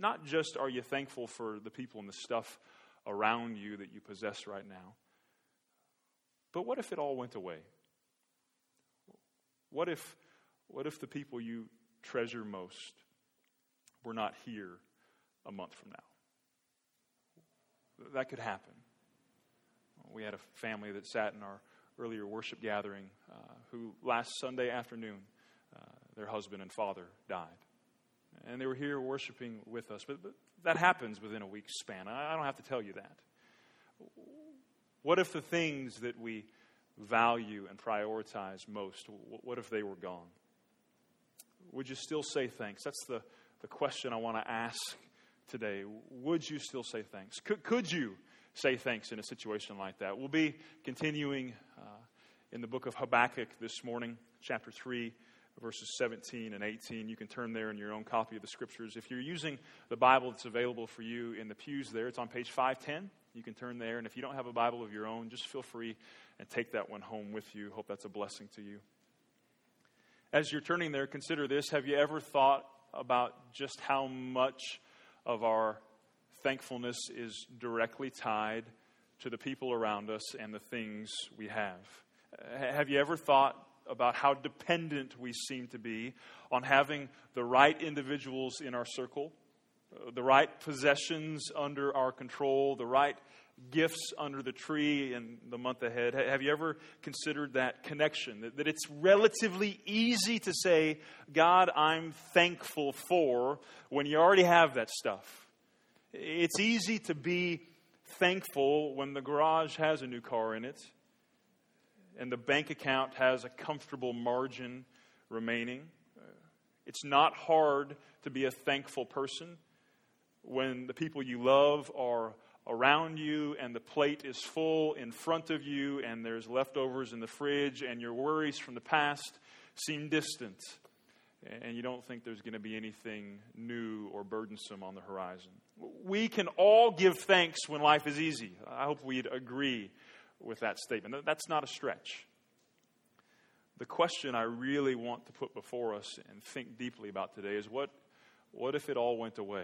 not just are you thankful for the people and the stuff around you that you possess right now, but what if it all went away? What if the people you treasure most were not here a month from now? That could happen. We had a family that sat in our earlier worship gathering who last Sunday afternoon, their husband and father died. And they were here worshiping with us. But that happens within a week's span. I don't have to tell you that. What if the things that we value and prioritize most, what if they were gone? Would you still say thanks? That's the question I want to ask today. Would you still say thanks? Could you say thanks in a situation like that? We'll be continuing in the book of Habakkuk this morning, chapter 3, verses 17 and 18. You can turn there in your own copy of the Scriptures. If you're using the Bible that's available for you in the pews there, it's on page 510. You can turn there. And if you don't have a Bible of your own, just feel free and take that one home with you. Hope that's a blessing to you. As you're turning there, consider this. Have you ever thought about just how much of our thankfulness is directly tied to the people around us and the things we have? Have you ever thought about how dependent we seem to be on having the right individuals in our circle, the right possessions under our control, the right gifts under the tree in the month ahead? Have you ever considered that connection? That it's relatively easy to say, God, I'm thankful for, when you already have that stuff. It's easy to be thankful when the garage has a new car in it and the bank account has a comfortable margin remaining. It's not hard to be a thankful person when the people you love are around you and the plate is full in front of you and there's leftovers in the fridge and your worries from the past seem distant and you don't think there's going to be anything new or burdensome on the horizon. We can all give thanks when life is easy. I hope we'd agree with that statement. That's not a stretch. The question I really want to put before us and think deeply about today is what if it all went away?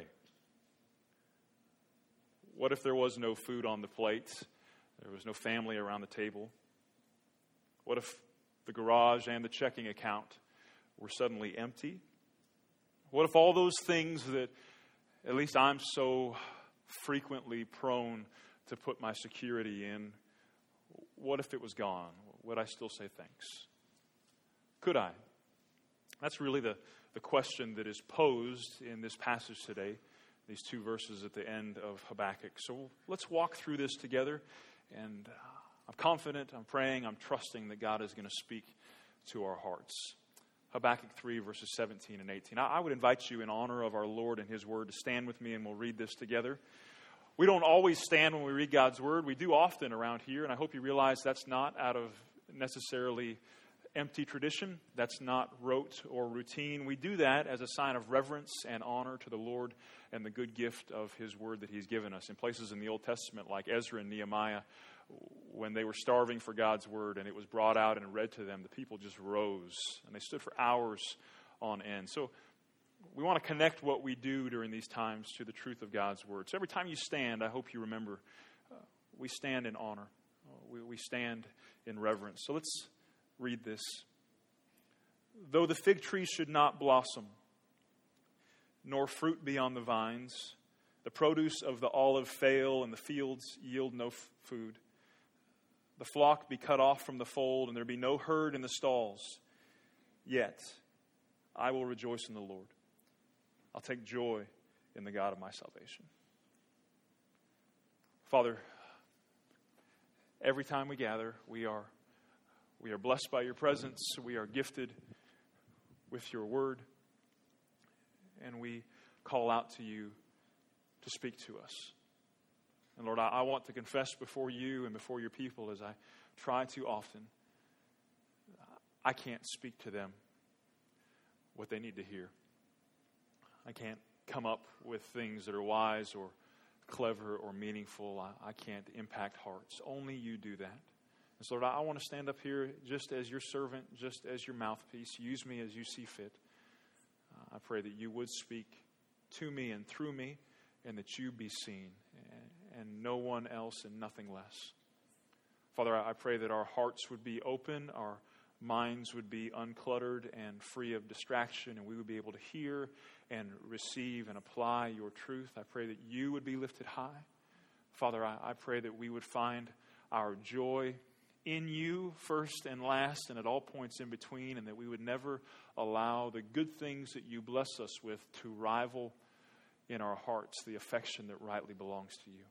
What if there was no food on the plate? There was no family around the table? What if the garage and the checking account were suddenly empty? What if all those things that at least I'm so frequently prone to put my security in, what if it was gone? Would I still say thanks? Could I? That's really the question that is posed in this passage today, these two verses at the end of Habakkuk. So let's walk through this together, and I'm confident, I'm praying, I'm trusting that God is going to speak to our hearts. Habakkuk 3, verses 17 and 18. I would invite you in honor of our Lord and His Word to stand with me, and we'll read this together. We don't always stand when we read God's Word. We do often around here, and I hope you realize that's not out of necessarily empty tradition. That's not rote or routine. We do that as a sign of reverence and honor to the Lord and the good gift of His Word that He's given us. In places in the Old Testament, like Ezra and Nehemiah, when they were starving for God's Word and it was brought out and read to them, the people just rose and they stood for hours on end. So we want to connect what we do during these times to the truth of God's Word. So every time you stand, I hope you remember, we stand in honor. We stand in reverence. So let's read this. Though the fig tree should not blossom, nor fruit be on the vines, the produce of the olive fail, and the fields yield no food, the flock be cut off from the fold, and there be no herd in the stalls, yet I will rejoice in the Lord. I'll take joy in the God of my salvation. Father, every time we gather, we are blessed by your presence. We are gifted with your word. And we call out to you to speak to us. And Lord, I want to confess before you and before your people, as I try too often, I can't speak to them what they need to hear. I can't come up with things that are wise or clever or meaningful. I can't impact hearts. Only you do that. And so, Lord, I want to stand up here just as your servant, just as your mouthpiece. Use me as you see fit. I pray that you would speak to me and through me, and that you be seen, and no one else and nothing less. Father, I pray that our hearts would be open, our minds would be uncluttered and free of distraction, and we would be able to hear and receive and apply your truth. I pray that you would be lifted high. Father, I pray that we would find our joy in you first and last and at all points in between, and that we would never allow the good things that you bless us with to rival in our hearts the affection that rightly belongs to you.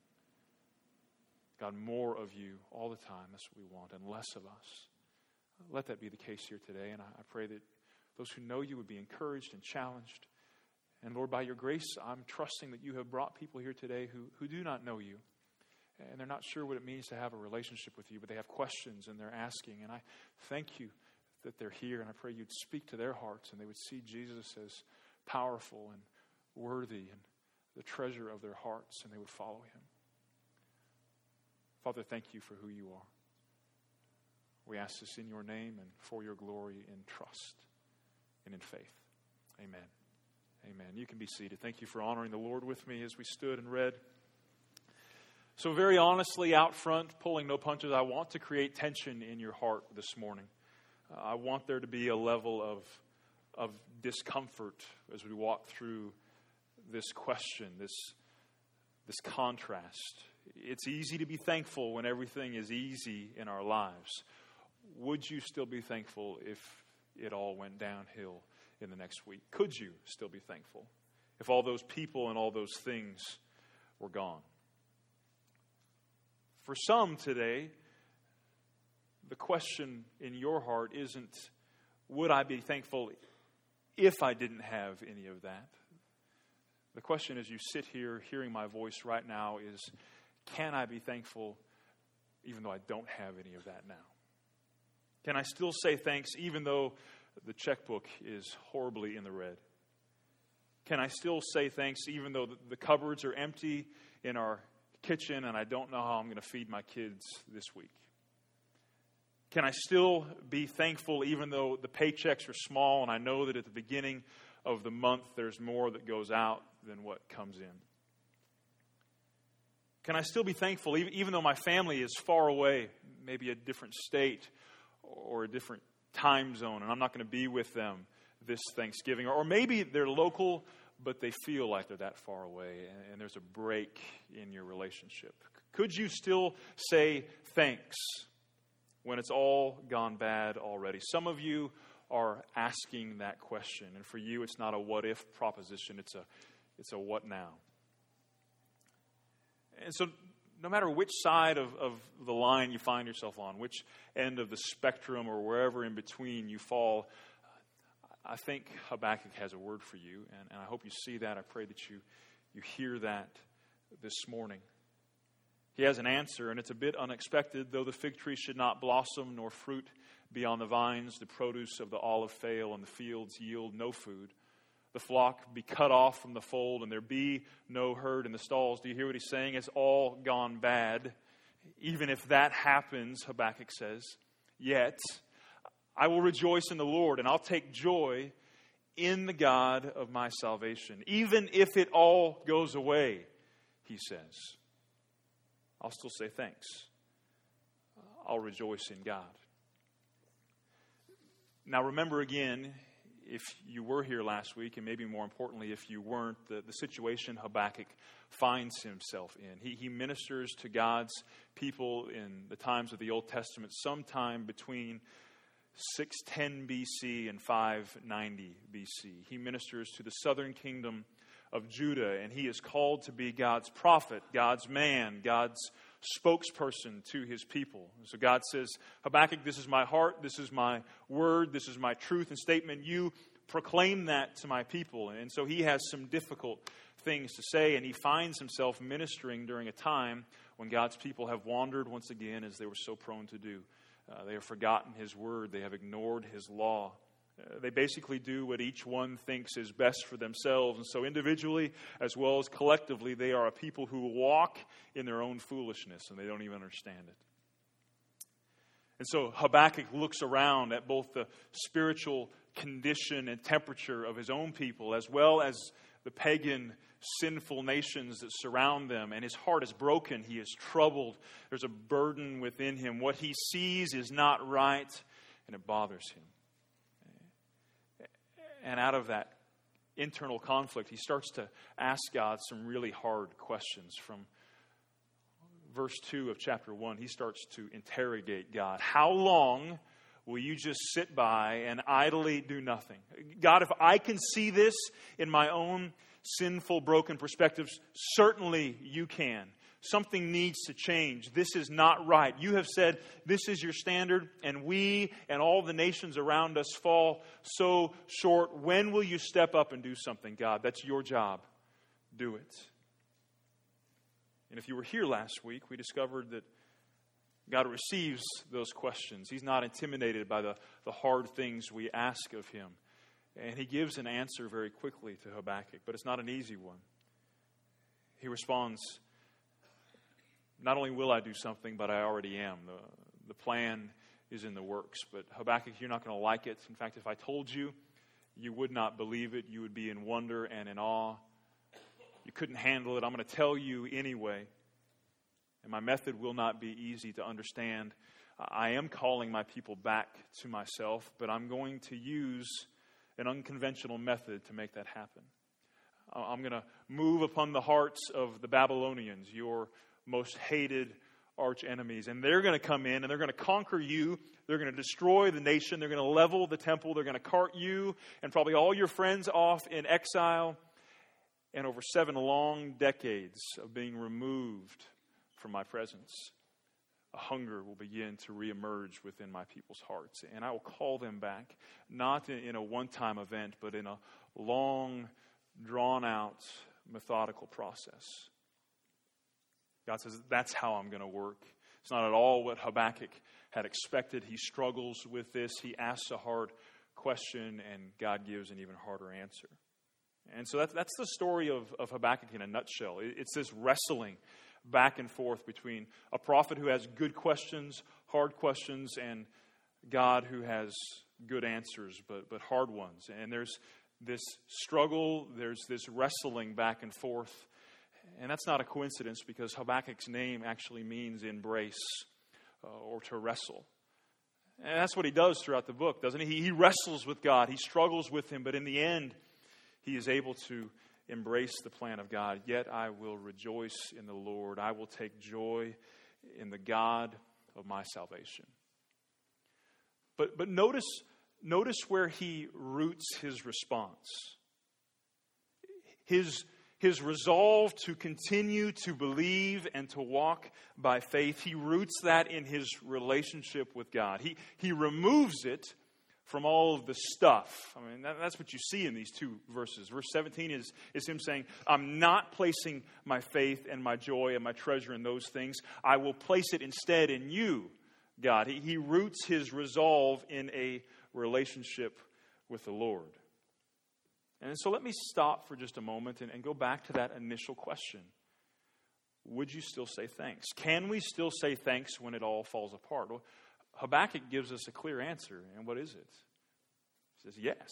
God, more of you all the time, that's what we want, and less of us. Let that be the case here today, and I pray that those who know you would be encouraged and challenged. And Lord, by your grace, I'm trusting that you have brought people here today who do not know you, and they're not sure what it means to have a relationship with you, but they have questions and they're asking. And I thank you that they're here, and I pray you'd speak to their hearts and they would see Jesus as powerful and worthy and the treasure of their hearts, and they would follow him. Father, thank you for who you are. We ask this in your name and for your glory, in trust and in faith. Amen. Amen. You can be seated. Thank you for honoring the Lord with me as we stood and read. So very honestly, out front, pulling no punches, I want to create tension in your heart this morning. I want there to be a level of discomfort as we walk through this question, this contrast. It's easy to be thankful when everything is easy in our lives. Would you still be thankful if it all went downhill in the next week? Could you still be thankful if all those people and all those things were gone? For some today, the question in your heart isn't, would I be thankful if I didn't have any of that? The question as you sit here hearing my voice right now is, can I be thankful even though I don't have any of that now? Can I still say thanks even though the checkbook is horribly in the red? Can I still say thanks even though the cupboards are empty in our kitchen and I don't know how I'm going to feed my kids this week? Can I still be thankful even though the paychecks are small and I know that at the beginning of the month there's more that goes out than what comes in? Can I still be thankful even though my family is far away, maybe a different state or a different time zone, and I'm not going to be with them this Thanksgiving? Or maybe they're local, but they feel like they're that far away, and there's a break in your relationship. Could you still say thanks when it's all gone bad already? Some of you are asking that question, and for you it's not a what-if proposition, it's a what now. And so no matter which side of the line you find yourself on, which end of the spectrum or wherever in between you fall, I think Habakkuk has a word for you, and I hope you see that. I pray that you hear that this morning. He has an answer, and it's a bit unexpected. Though the fig tree should not blossom, nor fruit be on the vines, the produce of the olive fail, and the fields yield no food, the flock be cut off from the fold, and there be no herd in the stalls. Do you hear what he's saying? It's all gone bad. Even if that happens, Habakkuk says, yet I will rejoice in the Lord, and I'll take joy in the God of my salvation. Even if it all goes away, he says, I'll still say thanks. I'll rejoice in God. Now remember again, if you were here last week, and maybe more importantly if you weren't, the situation Habakkuk finds himself in. He ministers to God's people in the times of the Old Testament sometime between 610 BC and 590 BC. He ministers to the southern kingdom of Judah, and he is called to be God's prophet, God's man, God's spokesperson to his people. And so God says, Habakkuk, this is my heart, this is my word, this is my truth and statement. You proclaim that to my people. And so he has some difficult things to say, and he finds himself ministering during a time when God's people have wandered once again, as they were so prone to do. They have forgotten his word. They have ignored his law. They basically do what each one thinks is best for themselves. And so individually as well as collectively, they are a people who walk in their own foolishness, and they don't even understand it. And so Habakkuk looks around at both the spiritual condition and temperature of his own people, as well as the pagan, sinful nations that surround them, and his heart is broken. He is troubled. There's a burden within him. What he sees is not right, and it bothers him. And out of that internal conflict, he starts to ask God some really hard questions. From verse 2 of chapter 1, he starts to interrogate God. How long will you just sit by and idly do nothing? God, if I can see this in my own sinful, broken perspectives, certainly you can. Something needs to change. This is not right. You have said this is your standard, and we and all the nations around us fall so short. When will you step up and do something, God? That's your job. Do it. And if you were here last week, we discovered that God receives those questions. He's not intimidated by the hard things we ask of him. And he gives an answer very quickly to Habakkuk, but it's not an easy one. He responds, not only will I do something, but I already am. The plan is in the works. But Habakkuk, you're not going to like it. In fact, if I told you, you would not believe it. You would be in wonder and in awe. You couldn't handle it. I'm going to tell you anyway. And my method will not be easy to understand. I am calling my people back to myself, but I'm going to use an unconventional method to make that happen. I'm going to move upon the hearts of the Babylonians, your most hated arch enemies. And they're going to come in and they're going to conquer you. They're going to destroy the nation. They're going to level the temple. They're going to cart you and probably all your friends off in exile. And over 7 long decades of being removed from my presence, a hunger will begin to reemerge within my people's hearts. And I will call them back, not in a one-time event, but in a long, drawn-out, methodical process. God says, that's how I'm going to work. It's not at all what Habakkuk had expected. He struggles with this. He asks a hard question, and God gives an even harder answer. And so that's the story of Habakkuk in a nutshell. It's this wrestling back and forth between a prophet who has good questions, hard questions, and God who has good answers, but hard ones. And there's this struggle, there's this wrestling back and forth. And that's not a coincidence, because Habakkuk's name actually means embrace or to wrestle. And that's what he does throughout the book, doesn't he? He wrestles with God. He struggles with him. But in the end, he is able to embrace the plan of God. Yet I will rejoice in the Lord. I will take joy in the God of my salvation. But notice where he roots his response. His resolve to continue to believe and to walk by faith, he roots that in his relationship with God. He removes it from all of the stuff. I mean, that's what you see in these two verses. Verse 17 is him saying, I'm not placing my faith and my joy and my treasure in those things. I will place it instead in you, God. He roots his resolve in a relationship with the Lord. And so let me stop for just a moment and go back to that initial question. Would you still say thanks? Can we still say thanks when it all falls apart? Well, Habakkuk gives us a clear answer. And what is it? He says, yes.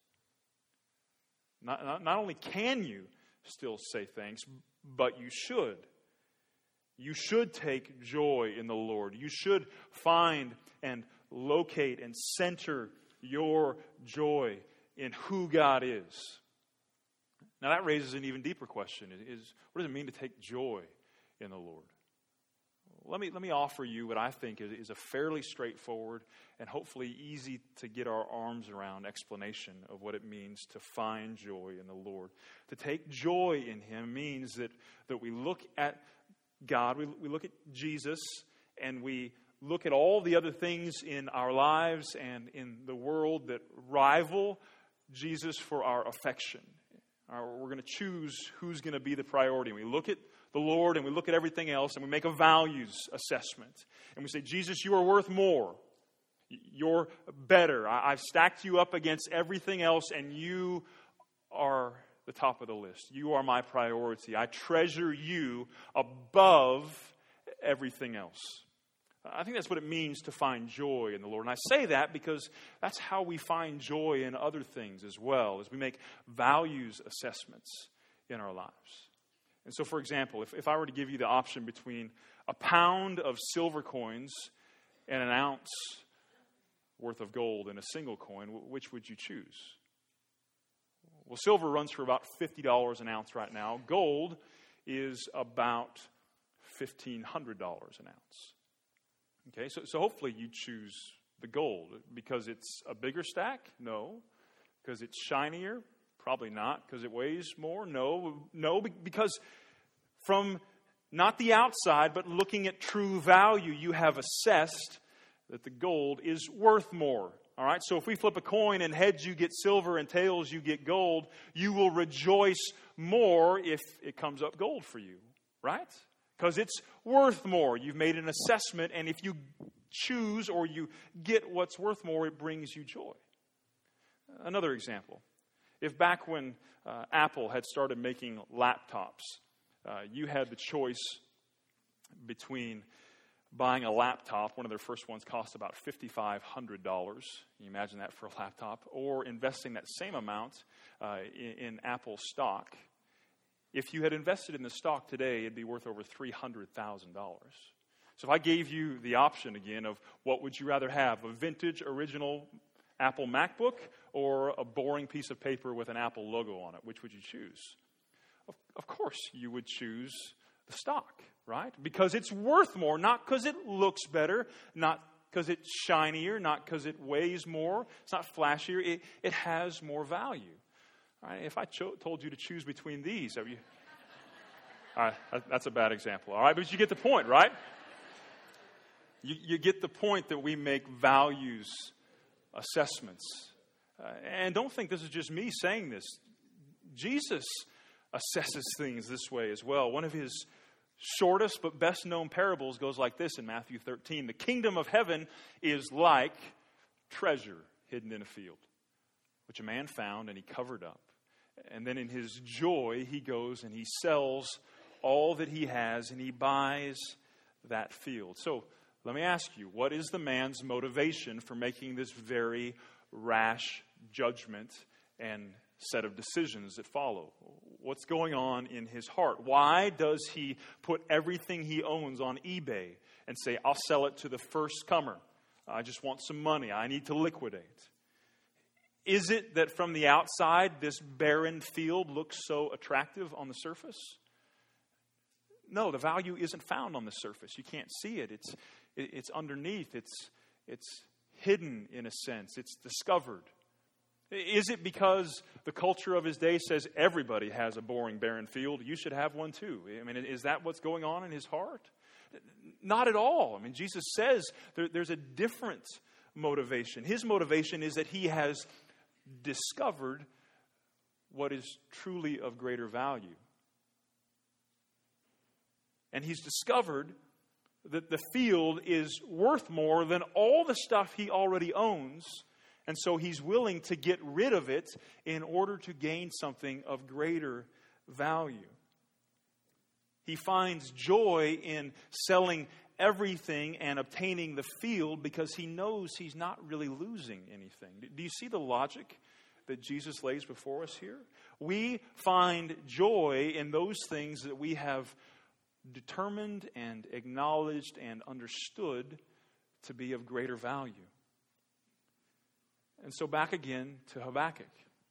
Not only can you still say thanks, but you should. You should take joy in the Lord. You should find and locate and center your joy in who God is. Now that raises an even deeper question. What does it mean to take joy in the Lord? Let me offer you what I think is a fairly straightforward and hopefully easy to get our arms around explanation of what it means to find joy in the Lord. To take joy in Him means that we look at God, we look at Jesus, and we look at all the other things in our lives and in the world that rival Jesus for our affection. We're going to choose who's going to be the priority. We look at the Lord and we look at everything else and we make a values assessment. And we say, Jesus, you are worth more. You're better. I've stacked you up against everything else and you are the top of the list. You are my priority. I treasure you above everything else. I think that's what it means to find joy in the Lord. And I say that because that's how we find joy in other things as well, as we make values assessments in our lives. And so, for example, if I were to give you the option between a pound of silver coins and an ounce worth of gold in a single coin, which would you choose? Well, silver runs for about $50 an ounce right now. Gold is about $1,500 an ounce. Okay, so hopefully you choose the gold. Because it's a bigger stack? No. Because it's shinier? Probably not. Because it weighs more? No, because from not the outside, but looking at true value, you have assessed that the gold is worth more. All right, so if we flip a coin and heads you get silver and tails you get gold, you will rejoice more if it comes up gold for you, right? Because it's worth more. You've made an assessment, and if you choose or you get what's worth more, it brings you joy. Another example. If back when Apple had started making laptops, you had the choice between buying a laptop, one of their first ones cost about $5,500. Can you imagine that for a laptop? Or investing that same amount in Apple stock. If you had invested in the stock today, it'd be worth over $300,000. So if I gave you the option again of what would you rather have, a vintage original Apple MacBook or a boring piece of paper with an Apple logo on it, which would you choose? Of course you would choose the stock, right? Because it's worth more, not because it looks better, not because it's shinier, not because it weighs more, it's not flashier, it has more value. All right, if I told you to choose between these, have you? All right, that's a bad example. All right, but you get the point, right? You get the point that we make values assessments. And don't think this is just me saying this. Jesus assesses things this way as well. One of his shortest but best known parables goes like this in Matthew 13. The kingdom of heaven is like treasure hidden in a field, which a man found and he covered up. And then in his joy, he goes and he sells all that he has and he buys that field. So let me ask you, what is the man's motivation for making this very rash judgment and set of decisions that follow? What's going on in his heart? Why does he put everything he owns on eBay and say, I'll sell it to the first comer? I just want some money. I need to liquidate. Is it that from the outside, this barren field looks so attractive on the surface? No, the value isn't found on the surface. You can't see it. It's underneath. It's hidden in a sense. It's discovered. Is it because the culture of his day says everybody has a boring, barren field? You should have one too. I mean, is that what's going on in his heart? Not at all. I mean, Jesus says there's a different motivation. His motivation is that he has discovered what is truly of greater value. And he's discovered that the field is worth more than all the stuff he already owns. And so he's willing to get rid of it in order to gain something of greater value. He finds joy in selling everything and obtaining the field because he knows he's not really losing anything. Do you see the logic that Jesus lays before us here? We find joy in those things that we have determined and acknowledged and understood to be of greater value. And so back again to Habakkuk.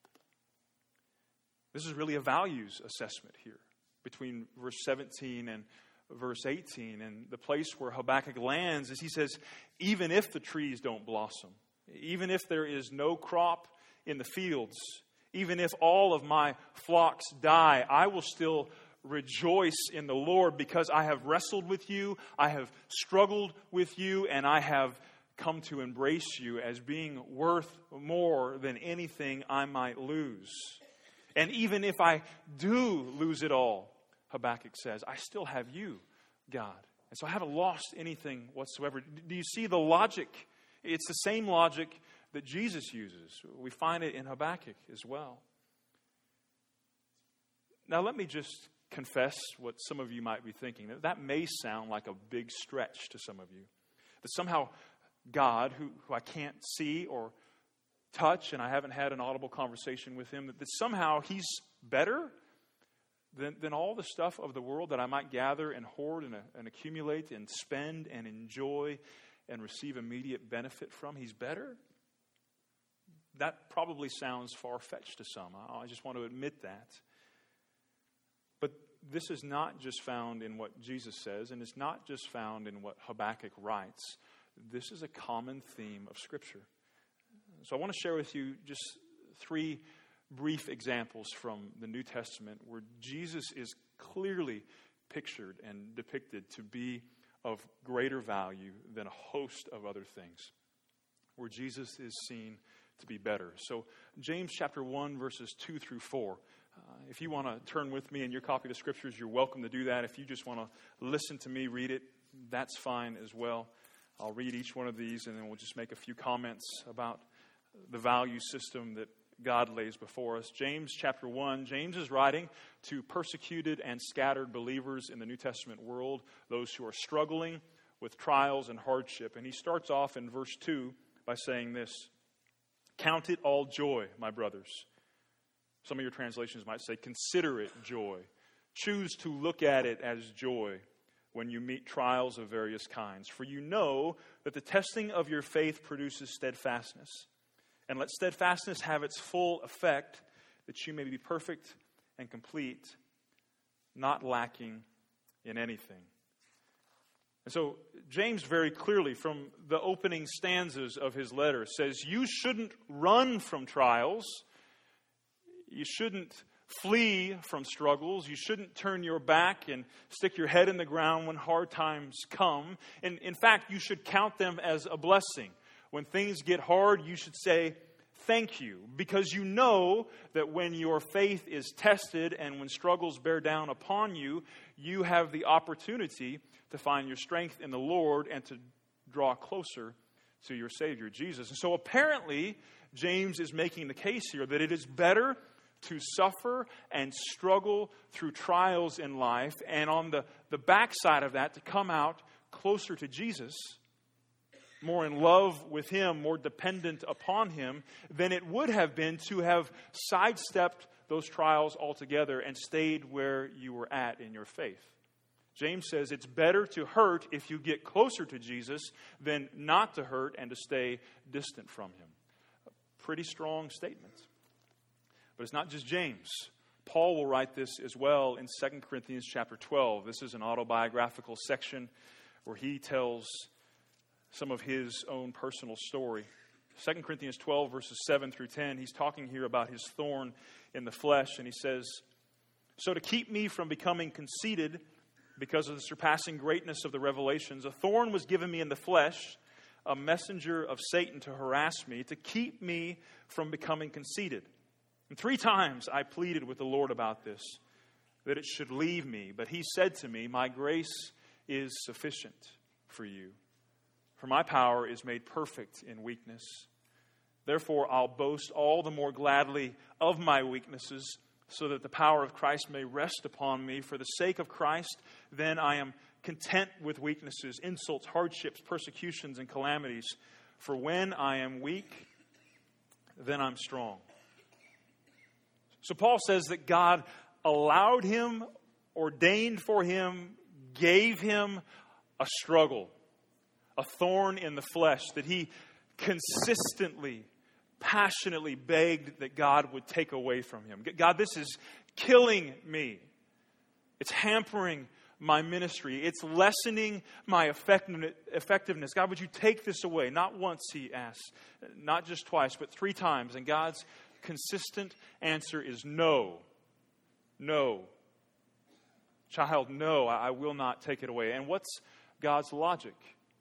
This is really a values assessment here between verse 17 and verse 18. And the place where Habakkuk lands is he says, even if the trees don't blossom, even if there is no crop in the fields, even if all of my flocks die, I will still rejoice in the Lord because I have wrestled with you, I have struggled with you, and I have come to embrace you as being worth more than anything I might lose. And even if I do lose it all, Habakkuk says, I still have you, God. And so I haven't lost anything whatsoever. Do you see the logic? It's the same logic that Jesus uses. We find it in Habakkuk as well. Now let me just confess what some of you might be thinking. That may sound like a big stretch to some of you. That somehow God, who I can't see or touch, and I haven't had an audible conversation with him, that somehow he's better than all the stuff of the world that I might gather and hoard and accumulate and spend and enjoy and receive immediate benefit from. He's better? That probably sounds far-fetched to some. I just want to admit that. But this is not just found in what Jesus says, and it's not just found in what Habakkuk writes. This is a common theme of Scripture. So I want to share with you just 3 brief examples from the New Testament where Jesus is clearly pictured and depicted to be of greater value than a host of other things, where Jesus is seen to be better. So James chapter 1, verses 2 through 4. If you want to turn with me in your copy of the Scriptures, you're welcome to do that. If you just want to listen to me read it, that's fine as well. I'll read each one of these, and then we'll just make a few comments about the value system that God lays before us. James chapter 1. James is writing to persecuted and scattered believers in the New Testament world, those who are struggling with trials and hardship. And he starts off in verse 2 by saying this: "Count it all joy, my brothers." Some of your translations might say, "Consider it joy." Choose to look at it as joy when you meet trials of various kinds. For you know that the testing of your faith produces steadfastness. And let steadfastness have its full effect, that you may be perfect and complete, not lacking in anything. And so James very clearly, from the opening stanzas of his letter, says you shouldn't run from trials. You shouldn't flee from struggles. You shouldn't turn your back and stick your head in the ground when hard times come. And in fact, you should count them as a blessing. When things get hard, you should say, thank you, because you know that when your faith is tested and when struggles bear down upon you, you have the opportunity to find your strength in the Lord and to draw closer to your Savior, Jesus. And so apparently, James is making the case here that it is better to suffer and struggle through trials in life, and on the backside of that, to come out closer to Jesus, more in love with Him, more dependent upon Him, than it would have been to have sidestepped those trials altogether and stayed where you were at in your faith. James says it's better to hurt if you get closer to Jesus than not to hurt and to stay distant from Him. A pretty strong statement. But it's not just James. Paul will write this as well in 2 Corinthians chapter 12. This is an autobiographical section where he tells some of his own personal story. 2 Corinthians 12, verses 7 through 10, he's talking here about his thorn in the flesh, and he says, "So to keep me from becoming conceited because of the surpassing greatness of the revelations, a thorn was given me in the flesh, a messenger of Satan to harass me, to keep me from becoming conceited. And 3 times I pleaded with the Lord about this, that it should leave me. But He said to me, my grace is sufficient for you. For my power is made perfect in weakness. Therefore I'll boast all the more gladly of my weaknesses, so that the power of Christ may rest upon me. For the sake of Christ, then I am content with weaknesses, insults, hardships, persecutions, and calamities. For when I am weak, then I'm strong." So Paul says that God allowed him, ordained for him, gave him a struggle, a thorn in the flesh that he consistently, passionately begged that God would take away from him. God, this is killing me. It's hampering my ministry. It's lessening my effectiveness. God, would you take this away? Not once, he asks. Not just twice, but 3 times. And God's consistent answer is no. No. Child, no, I will not take it away. And what's God's logic?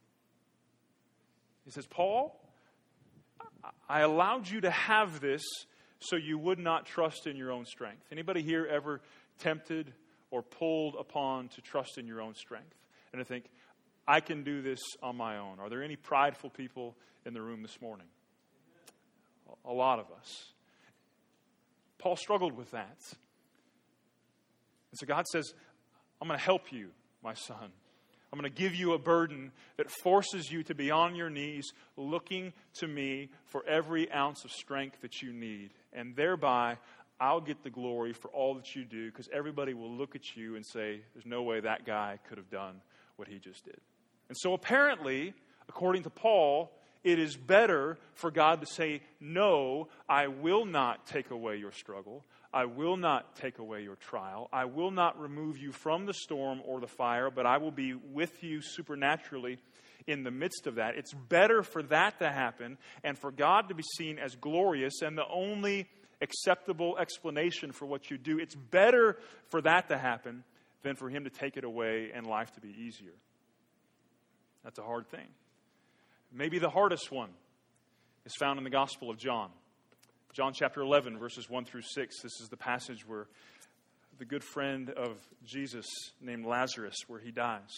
He says, Paul, I allowed you to have this so you would not trust in your own strength. Anybody here ever tempted or pulled upon to trust in your own strength and to think, I can do this on my own? Are there any prideful people in the room this morning? A lot of us. Paul struggled with that. And so God says, I'm going to help you, my son. I'm going to give you a burden that forces you to be on your knees looking to me for every ounce of strength that you need. And thereby, I'll get the glory for all that you do, because everybody will look at you and say, there's no way that guy could have done what he just did. And so apparently, according to Paul, it is better for God to say, no, I will not take away your struggle. I will not take away your trial. I will not remove you from the storm or the fire, but I will be with you supernaturally in the midst of that. It's better for that to happen and for God to be seen as glorious and the only acceptable explanation for what you do. It's better for that to happen than for him to take it away and life to be easier. That's a hard thing. Maybe the hardest one is found in the Gospel of John. John chapter 11, verses 1 through 6. This is the passage where the good friend of Jesus named Lazarus, where he dies.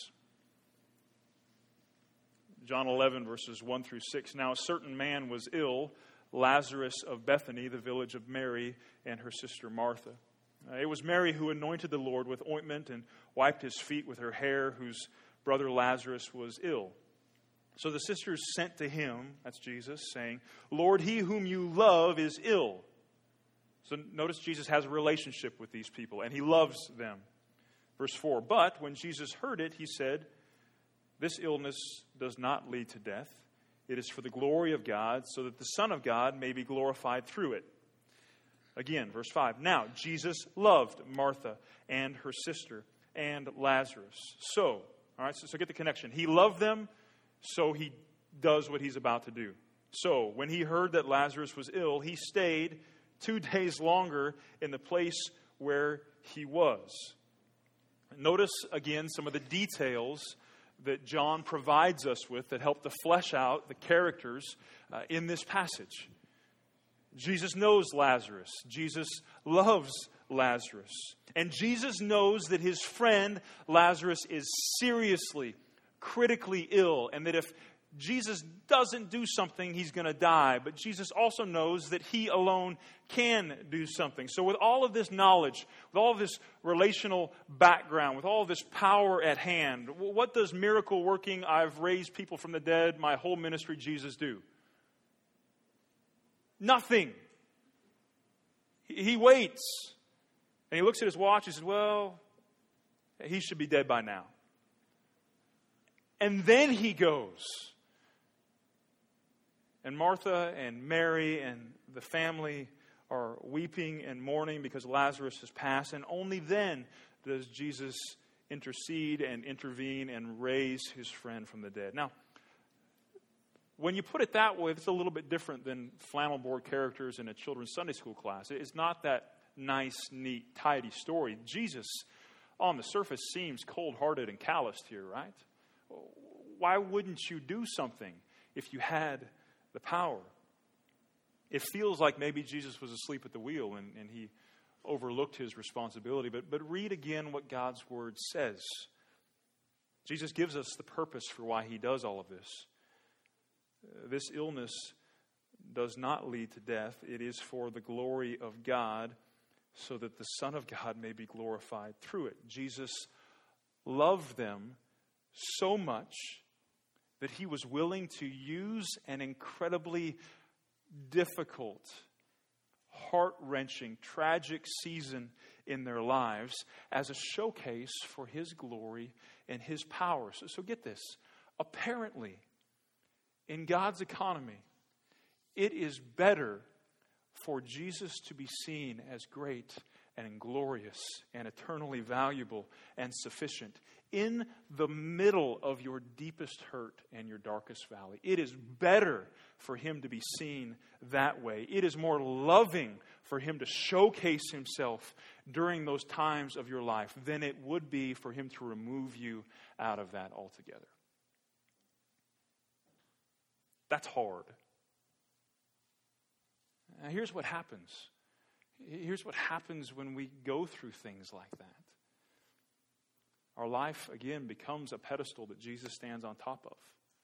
John 11, verses 1 through 6. Now a certain man was ill, Lazarus of Bethany, the village of Mary and her sister Martha. It was Mary who anointed the Lord with ointment and wiped his feet with her hair, whose brother Lazarus was ill. So the sisters sent to him, that's Jesus, saying, Lord, he whom you love is ill. So notice Jesus has a relationship with these people, and he loves them. Verse 4, but when Jesus heard it, he said, this illness does not lead to death. It is for the glory of God, so that the Son of God may be glorified through it. Again, verse 5, now Jesus loved Martha and her sister and Lazarus. So get the connection. He loved them, so he does what he's about to do. So when he heard that Lazarus was ill, he stayed 2 days longer in the place where he was. Notice again some of the details that John provides us with that help to flesh out the characters in this passage. Jesus knows Lazarus. Jesus loves Lazarus. And Jesus knows that his friend Lazarus is seriously, critically ill, and that if Jesus doesn't do something, he's going to die. But Jesus also knows that he alone can do something. So with all of this knowledge, with all of this relational background, with all of this power at hand, what does miracle working, I've raised people from the dead, my whole ministry, Jesus do? Nothing. He waits. And he looks at his watch and says, well, he should be dead by now. And then he goes. And Martha and Mary and the family are weeping and mourning because Lazarus has passed. And only then does Jesus intercede and intervene and raise his friend from the dead. Now, when you put it that way, it's a little bit different than flannel board characters in a children's Sunday school class. It's not that nice, neat, tidy story. Jesus, on the surface, seems cold-hearted and calloused here, right? Why wouldn't you do something if you had the power? It feels like maybe Jesus was asleep at the wheel and he overlooked his responsibility. But read again what God's word says. Jesus gives us the purpose for why he does all of this. This illness does not lead to death. It is for the glory of God, so that the Son of God may be glorified through it. Jesus loved them so much that he was willing to use an incredibly difficult, heart-wrenching, tragic season in their lives as a showcase for his glory and his power. So get this. Apparently, in God's economy, it is better for Jesus to be seen as great and glorious and eternally valuable and sufficient in the middle of your deepest hurt and your darkest valley. It is better for him to be seen that way. It is more loving for him to showcase himself during those times of your life than it would be for him to remove you out of that altogether. That's hard. Now, here's what happens. Here's what happens when we go through things like that. Our life, again, becomes a pedestal that Jesus stands on top of.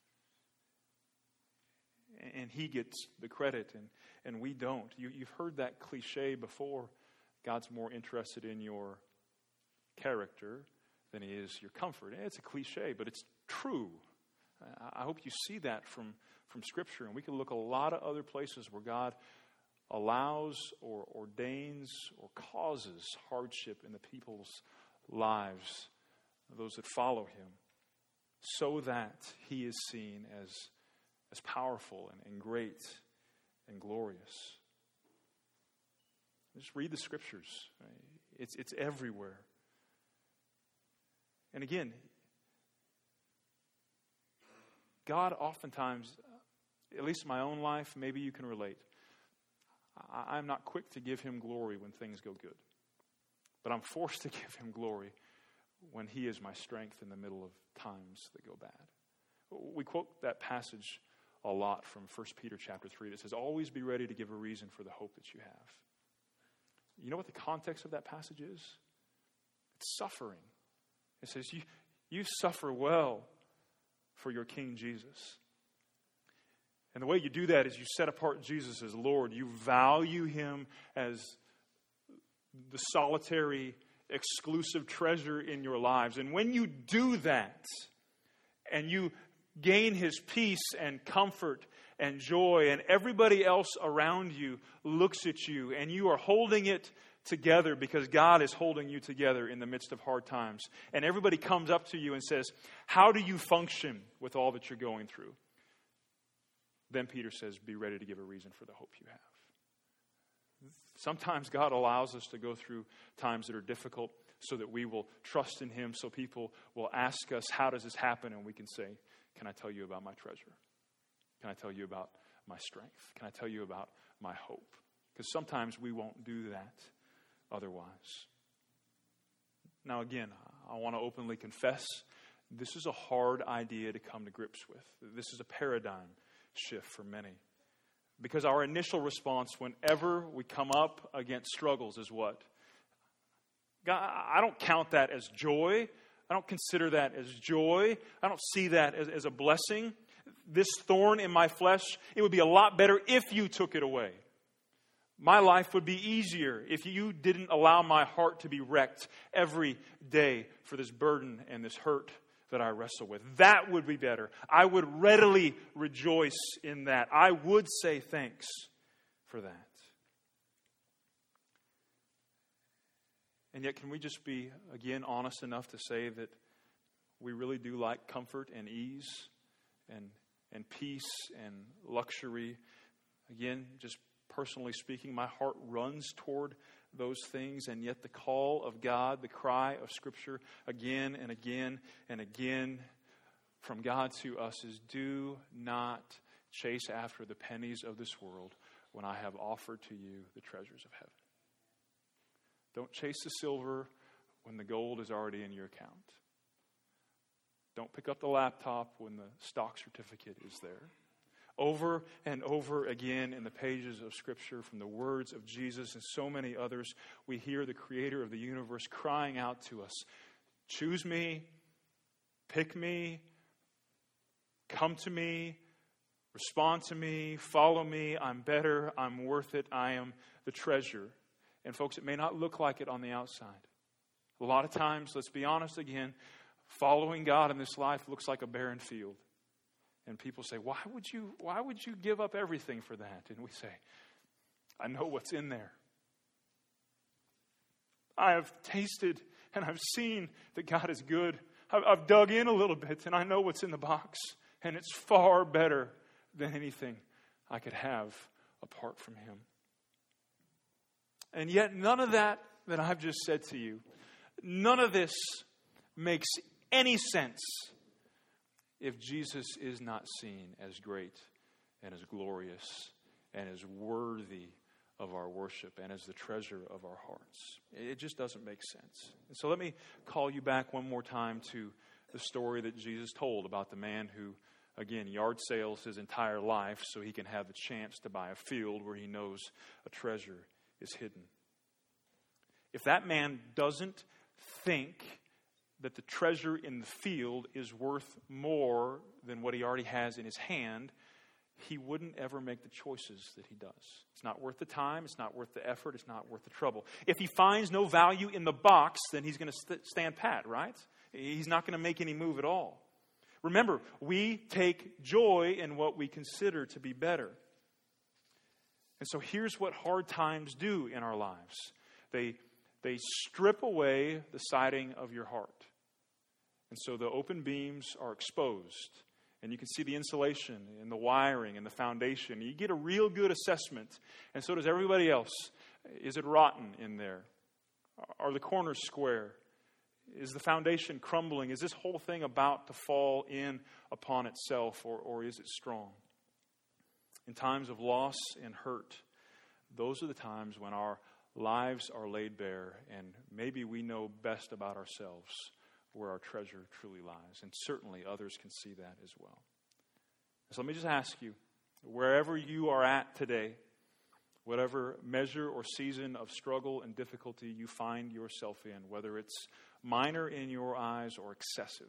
And he gets the credit, and we don't. You've heard that cliche before. God's more interested in your character than he is your comfort. And it's a cliche, but it's true. I hope you see that from Scripture. And we can look a lot of other places where God allows or ordains or causes hardship in the people's lives, those that follow him, so that he is seen as powerful and great and glorious. Just read the Scriptures. It's everywhere. And again, God oftentimes, at least in my own life, maybe you can relate, I'm not quick to give him glory when things go good. But I'm forced to give him glory when he is my strength in the middle of times that go bad. We quote that passage a lot from 1 Peter chapter 3 that says, always be ready to give a reason for the hope that you have. You know what the context of that passage is? It's suffering. It says, you suffer well for your King Jesus. And the way you do that is you set apart Jesus as Lord. You value him as the solitary, exclusive treasure in your lives. And when you do that, and you gain his peace and comfort and joy, and everybody else around you looks at you, and you are holding it together because God is holding you together in the midst of hard times. And everybody comes up to you and says, how do you function with all that you're going through? Then Peter says, be ready to give a reason for the hope you have. Sometimes God allows us to go through times that are difficult so that we will trust in him, so people will ask us, how does this happen? And we can say, can I tell you about my treasure? Can I tell you about my strength? Can I tell you about my hope? Because sometimes we won't do that otherwise. Now again, I want to openly confess, this is a hard idea to come to grips with. This is a paradigm shift for many. Because our initial response whenever we come up against struggles is what? God, I don't count that as joy. I don't consider that as joy. I don't see that as a blessing. This thorn in my flesh, it would be a lot better if you took it away. My life would be easier if you didn't allow my heart to be wrecked every day for this burden and this hurt that I wrestle with. That would be better. I would readily rejoice in that. I would say thanks for that. And yet, can we just be, again, honest enough to say that we really do like comfort and ease and peace and luxury? Again, just personally speaking, my heart runs toward those things, and yet the call of God, the cry of Scripture again and again and again from God to us is, do not chase after the pennies of this world when I have offered to you the treasures of heaven. Don't chase the silver when the gold is already in your account. Don't pick up the laptop when the stock certificate is there. Over and over again in the pages of Scripture, from the words of Jesus and so many others, we hear the Creator of the universe crying out to us, choose me, pick me, come to me, respond to me, follow me, I'm better, I'm worth it, I am the treasure. And folks, it may not look like it on the outside. A lot of times, let's be honest again, following God in this life looks like a barren field. And people say, why would you give up everything for that? And we say, I know what's in there. I have tasted and I've seen that God is good. I've dug in a little bit and I know what's in the box. And it's far better than anything I could have apart from him. And yet none of that I've just said to you, none of this makes any sense if Jesus is not seen as great and as glorious and as worthy of our worship and as the treasure of our hearts. It just doesn't make sense. And so let me call you back one more time to the story that Jesus told about the man who, again, yard sales his entire life so he can have the chance to buy a field where he knows a treasure is hidden. If that man doesn't think that the treasure in the field is worth more than what he already has in his hand, he wouldn't ever make the choices that he does. It's not worth the time. It's not worth the effort. It's not worth the trouble. If he finds no value in the box, then he's going to stand pat, right? He's not going to make any move at all. Remember, we take joy in what we consider to be better. And so here's what hard times do in our lives. They strip away the siding of your heart. And so the open beams are exposed. And you can see the insulation and the wiring and the foundation. You get a real good assessment. And so does everybody else. Is it rotten in there? Are the corners square? Is the foundation crumbling? Is this whole thing about to fall in upon itself, or is it strong? In times of loss and hurt, those are the times when our lives are laid bare, and maybe we know best about ourselves where our treasure truly lies. And certainly others can see that as well. So let me just ask you, wherever you are at today, whatever measure or season of struggle and difficulty you find yourself in, whether it's minor in your eyes or excessive,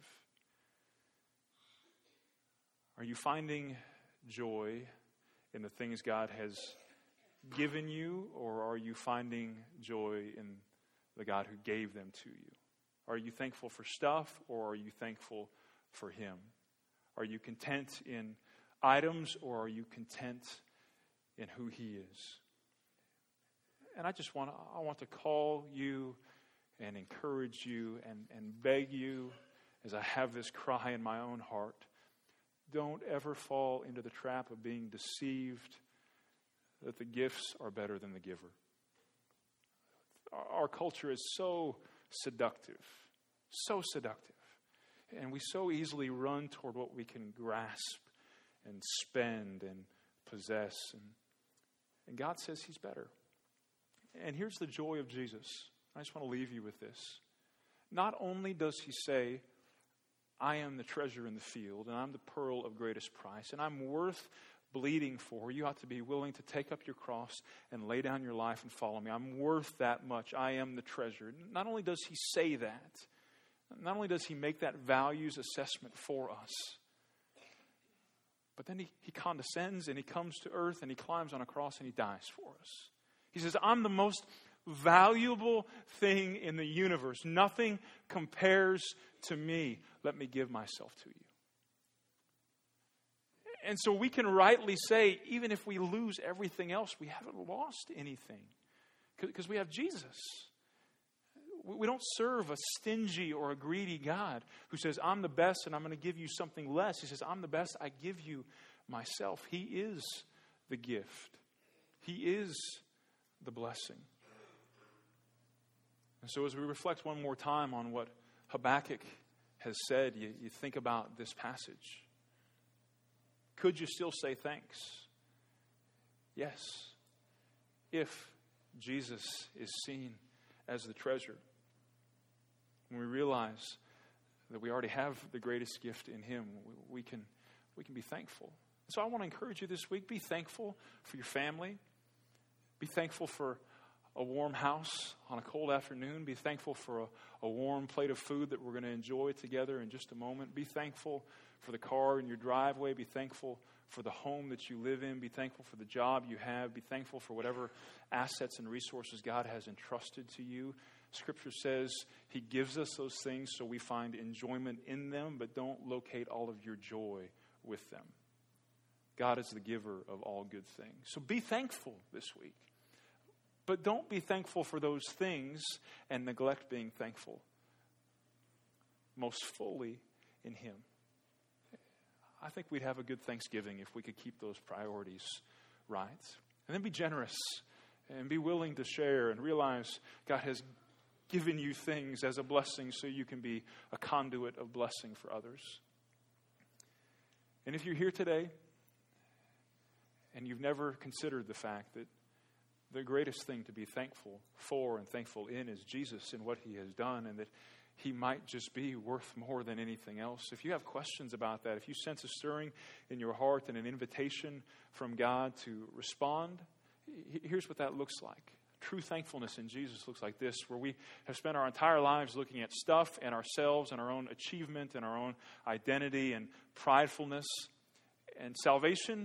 are you finding joy in the things God has given you, or are you finding joy in the God who gave them to you? Are you thankful for stuff, or are you thankful for Him? Are you content in items, or are you content in who He is? And I want to call you and encourage you and beg you, as I have this cry in my own heart, don't ever fall into the trap of being deceived that the gifts are better than the giver. Our culture is so seductive. And we so easily run toward what we can grasp and spend and possess. And God says He's better. And here's the joy of Jesus. I just want to leave you with this. Not only does He say, I am the treasure in the field, and I'm the pearl of greatest price, and I'm worth bleeding for. You ought to be willing to take up your cross and lay down your life and follow me. I'm worth that much. I am the treasure. Not only does He say that, not only does He make that values assessment for us, but then He condescends and He comes to earth and He climbs on a cross and He dies for us. He says, I'm the most valuable thing in the universe. Nothing compares to me. Let me give myself to you. And so we can rightly say, even if we lose everything else, we haven't lost anything. Because we have Jesus. We don't serve a stingy or a greedy God who says, I'm the best and I'm going to give you something less. He says, I'm the best, I give you myself. He is the gift. He is the blessing. And so as we reflect one more time on what Habakkuk has said, you think about this passage. Could you still say thanks? Yes. If Jesus is seen as the treasure, when we realize that we already have the greatest gift in Him, we can be thankful. So I want to encourage you this week, be thankful for your family. Be thankful for a warm house on a cold afternoon. Be thankful for a warm plate of food that we're going to enjoy together in just a moment. Be thankful for the car in your driveway. Be thankful for the home that you live in. Be thankful for the job you have. Be thankful for whatever assets and resources God has entrusted to you. Scripture says He gives us those things so we find enjoyment in them, but don't locate all of your joy with them. God is the giver of all good things. So be thankful this week. But don't be thankful for those things and neglect being thankful most fully in Him. I think we'd have a good Thanksgiving if we could keep those priorities right. And then be generous and be willing to share and realize God has given you things as a blessing so you can be a conduit of blessing for others. And if you're here today and you've never considered the fact that the greatest thing to be thankful for and thankful in is Jesus and what He has done, and that He might just be worth more than anything else. If you have questions about that, if you sense a stirring in your heart and an invitation from God to respond, here's what that looks like. True thankfulness in Jesus looks like this, where we have spent our entire lives looking at stuff and ourselves and our own achievement and our own identity and pridefulness. And salvation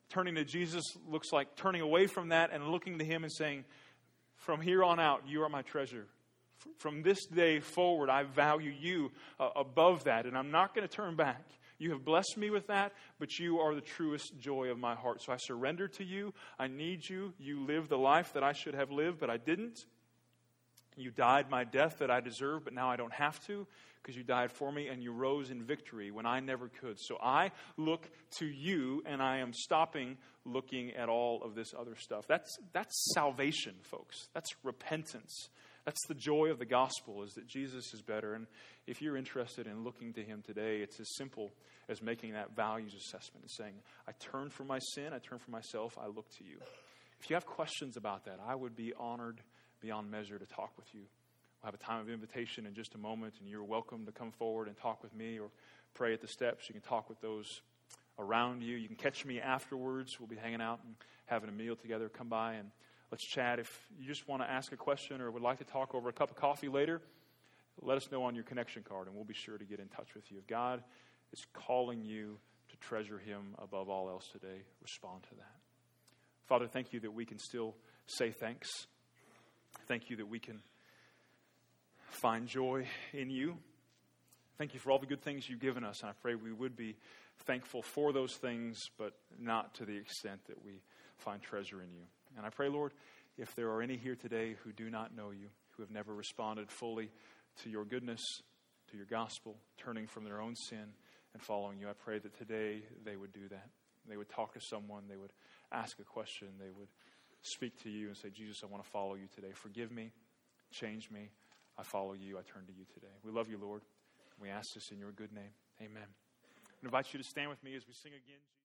turning to Jesus looks like turning away from that and looking to Him and saying, from here on out, you are my treasure. From this day forward, I value you above that, and I'm not going to turn back. You have blessed me with that, but you are the truest joy of my heart. So I surrender to you. I need you. You lived the life that I should have lived, but I didn't. You died my death that I deserve, but now I don't have to because you died for me, and you rose in victory when I never could. So I look to you, and I am stopping looking at all of this other stuff. That's salvation, folks. That's repentance. That's the joy of the gospel, is that Jesus is better. And if you're interested in looking to Him today, it's as simple as making that values assessment and saying, I turn from my sin, I turn from myself, I look to you. If you have questions about that, I would be honored beyond measure to talk with you. We'll have a time of invitation in just a moment, and you're welcome to come forward and talk with me or pray at the steps. You can talk with those around you. You can catch me afterwards. We'll be hanging out and having a meal together. Come by and let's chat. If you just want to ask a question or would like to talk over a cup of coffee later, let us know on your connection card, and we'll be sure to get in touch with you. If God is calling you to treasure Him above all else today, respond to that. Father, thank you that we can still say thanks. Thank you that we can find joy in you. Thank you for all the good things you've given us, and I pray we would be thankful for those things, but not to the extent that we find treasure in you. And I pray, Lord, if there are any here today who do not know you, who have never responded fully to your goodness, to your gospel, turning from their own sin and following you, I pray that today they would do that. They would talk to someone, they would ask a question, they would speak to you and say, Jesus, I want to follow you today. Forgive me, change me, I follow you, I turn to you today. We love you, Lord. We ask this in your good name. Amen. I invite you to stand with me as we sing again.